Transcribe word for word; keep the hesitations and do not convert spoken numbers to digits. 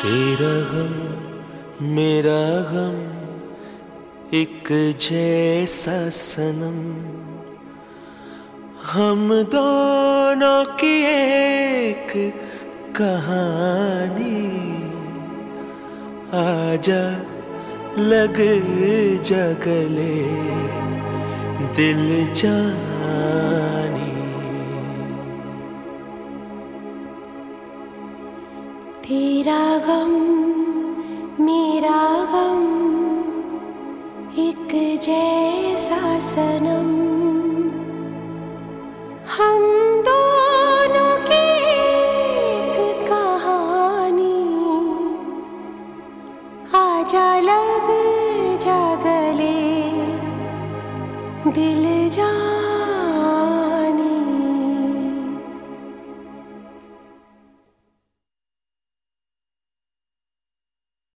तेरा गम मेरा गम एक जैसा सनम, हम दोनों की एक कहानी। आजा लग जा गले दिल जानी। तेरा गम मेरा गम एक जैसा सनम, हम दोनों की एक कहानी। आजा लग जा गले दिल जानी।